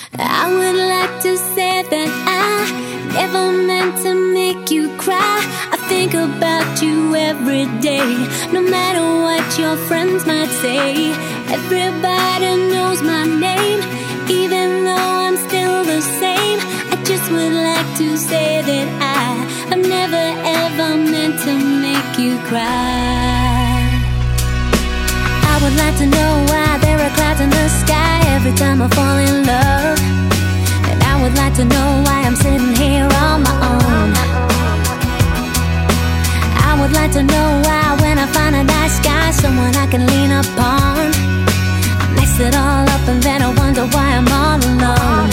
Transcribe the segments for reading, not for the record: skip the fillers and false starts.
I would like to say that I never meant to make you cry. I think about you every day, no matter what your friends might say. Everybody knows my name, even though I'm still the same. I just would like to say that I've never ever meant to make you cry. I would like to know why there are clouds in the sky every time I fall in love. And I would like to know why I'm sitting here on my own. I would like to know why when I find a nice guy, someone I can lean upon, I mess it all up and then I wonder why I'm all alone.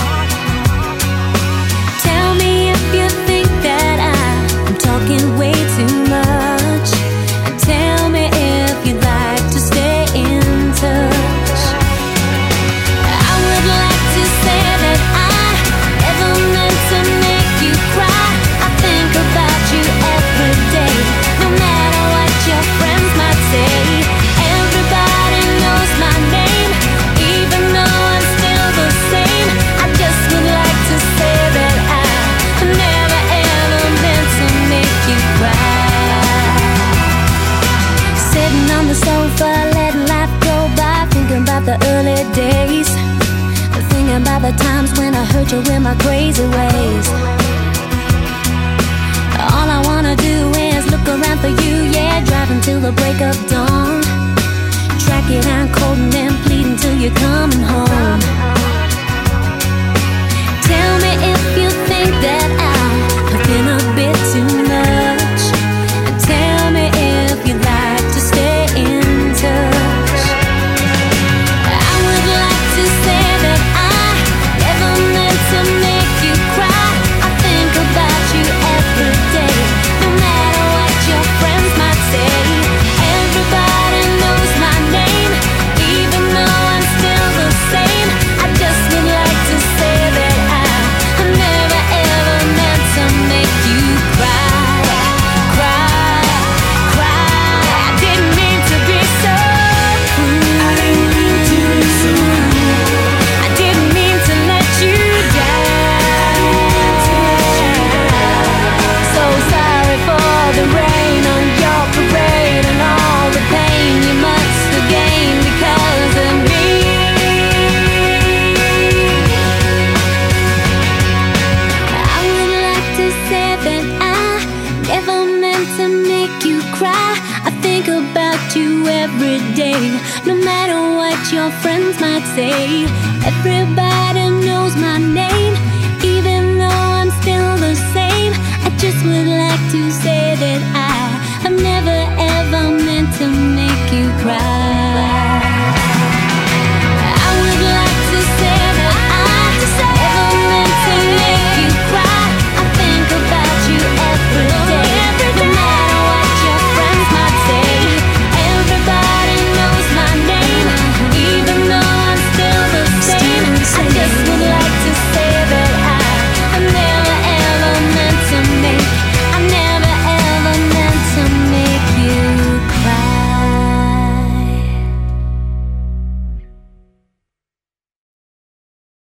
Tell me if you think that I'm talking way too much, and tell me if you'd like to stay in touch. I would like to say that I never meant to make you cry. I think about you every day, no matter what your friends might say. Everybody knows my name, even though I'm still the same. I just would like to say that I never ever meant to make you cry. Sitting on the sofa, letting life go by, thinking about the early days, thinking about the times when I hurt you with my crazy ways. All I wanna do is look around for you, yeah, driving till the break of dawn, track it down cold and then pleading till you're coming home. Tell me if you think that I've been a bit too much, and tell me if you'd like to stay in touch. I would like to say that I never meant to make you cry. I think about you every day, no matter what your friends might say. Everybody knows my name, even though I'm still the same. I just would like to say that I never ever meant to make you cry, cry, cry. I didn't mean to be so cruel. I didn't mean to be so cruel. I didn't mean to let you down. So sorry for the rain on your parade and all the pain you must have gained because of me. I would like to say that I never meant to make you cry. I think about you every day, no matter what your friends might say. Everybody